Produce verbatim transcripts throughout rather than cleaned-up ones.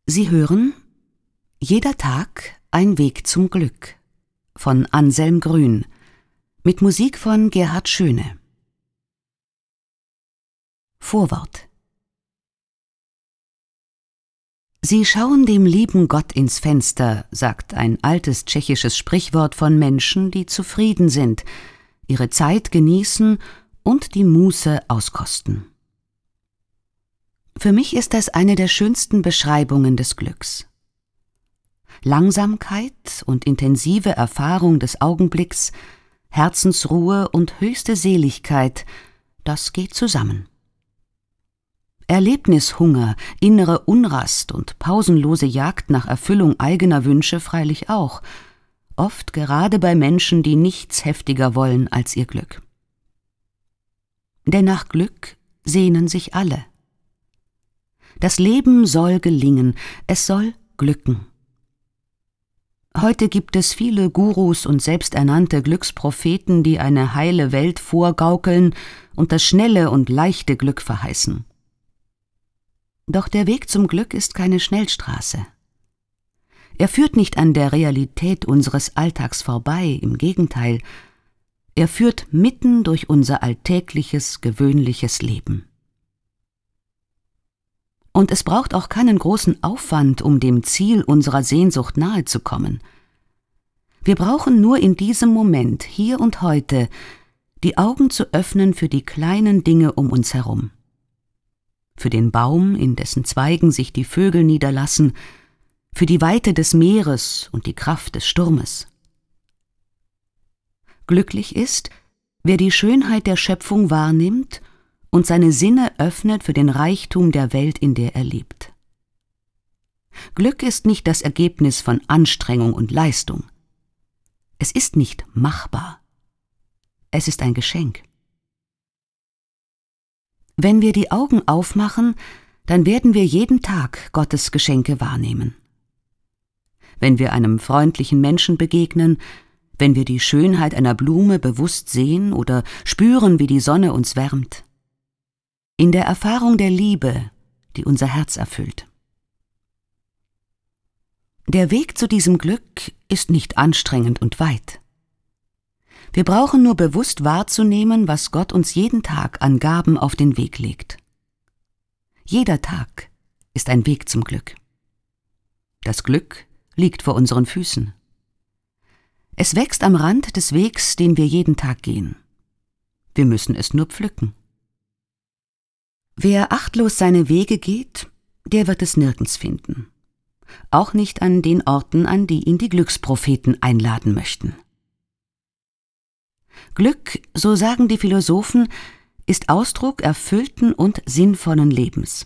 Sie hören Jeder Tag ein Weg zum Glück von Anselm Grün mit Musik von Gerhard Schöne. Vorwort. Sie schauen dem lieben Gott ins Fenster, sagt ein altes tschechisches Sprichwort von Menschen, die zufrieden sind, ihre Zeit genießen und die Muße auskosten. Für mich ist das eine der schönsten Beschreibungen des Glücks. Langsamkeit und intensive Erfahrung des Augenblicks, Herzensruhe und höchste Seligkeit, das geht zusammen. Erlebnishunger, innere Unrast und pausenlose Jagd nach Erfüllung eigener Wünsche freilich auch, oft gerade bei Menschen, die nichts heftiger wollen als ihr Glück. Denn nach Glück sehnen sich alle. Das Leben soll gelingen, es soll glücken. Heute gibt es viele Gurus und selbsternannte Glückspropheten, die eine heile Welt vorgaukeln und das schnelle und leichte Glück verheißen. Doch der Weg zum Glück ist keine Schnellstraße. Er führt nicht an der Realität unseres Alltags vorbei, im Gegenteil, er führt mitten durch unser alltägliches, gewöhnliches Leben. Und es braucht auch keinen großen Aufwand, um dem Ziel unserer Sehnsucht nahe zu kommen. Wir brauchen nur in diesem Moment, hier und heute, die Augen zu öffnen für die kleinen Dinge um uns herum. Für den Baum, in dessen Zweigen sich die Vögel niederlassen, für die Weite des Meeres und die Kraft des Sturmes. Glücklich ist, wer die Schönheit der Schöpfung wahrnimmt und seine Sinne öffnet für den Reichtum der Welt, in der er lebt. Glück ist nicht das Ergebnis von Anstrengung und Leistung. Es ist nicht machbar. Es ist ein Geschenk. Wenn wir die Augen aufmachen, dann werden wir jeden Tag Gottes Geschenke wahrnehmen. Wenn wir einem freundlichen Menschen begegnen, wenn wir die Schönheit einer Blume bewusst sehen oder spüren, wie die Sonne uns wärmt. In der Erfahrung der Liebe, die unser Herz erfüllt. Der Weg zu diesem Glück ist nicht anstrengend und weit. Wir brauchen nur bewusst wahrzunehmen, was Gott uns jeden Tag an Gaben auf den Weg legt. Jeder Tag ist ein Weg zum Glück. Das Glück liegt vor unseren Füßen. Es wächst am Rand des Wegs, den wir jeden Tag gehen. Wir müssen es nur pflücken. Wer achtlos seine Wege geht, der wird es nirgends finden. Auch nicht an den Orten, an die ihn die Glückspropheten einladen möchten. Glück, so sagen die Philosophen, ist Ausdruck erfüllten und sinnvollen Lebens.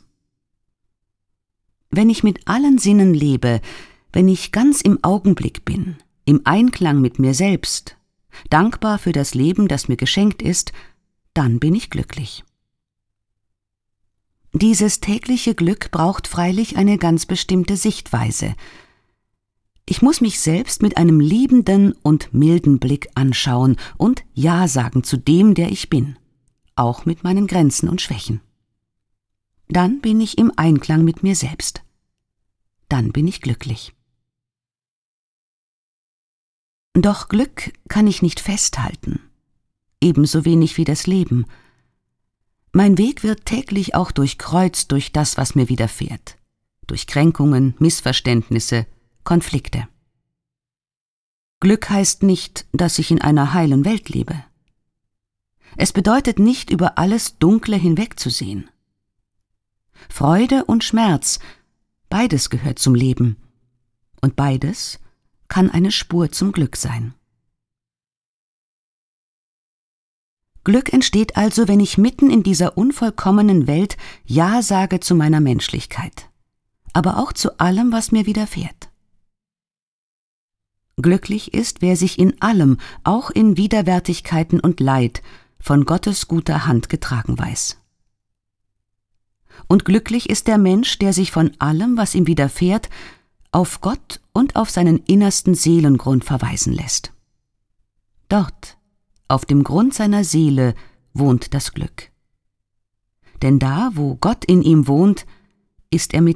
Wenn ich mit allen Sinnen lebe, wenn ich ganz im Augenblick bin, im Einklang mit mir selbst, dankbar für das Leben, das mir geschenkt ist, dann bin ich glücklich. Dieses tägliche Glück braucht freilich eine ganz bestimmte Sichtweise. Ich muss mich selbst mit einem liebenden und milden Blick anschauen und Ja sagen zu dem, der ich bin, auch mit meinen Grenzen und Schwächen. Dann bin ich im Einklang mit mir selbst. Dann bin ich glücklich. Doch Glück kann ich nicht festhalten, ebenso wenig wie das Leben. Mein Weg wird täglich auch durchkreuzt durch das, was mir widerfährt, durch Kränkungen, Missverständnisse, Konflikte. Glück heißt nicht, dass ich in einer heilen Welt lebe. Es bedeutet nicht, über alles Dunkle hinwegzusehen. Freude und Schmerz, beides gehört zum Leben, und beides kann eine Spur zum Glück sein. Glück entsteht also, wenn ich mitten in dieser unvollkommenen Welt Ja sage zu meiner Menschlichkeit, aber auch zu allem, was mir widerfährt. Glücklich ist, wer sich in allem, auch in Widerwärtigkeiten und Leid, von Gottes guter Hand getragen weiß. Und glücklich ist der Mensch, der sich von allem, was ihm widerfährt, auf Gott und auf seinen innersten Seelengrund verweisen lässt. Dort, auf dem Grund seiner Seele, wohnt das Glück. Denn da, wo Gott in ihm wohnt, ist er mit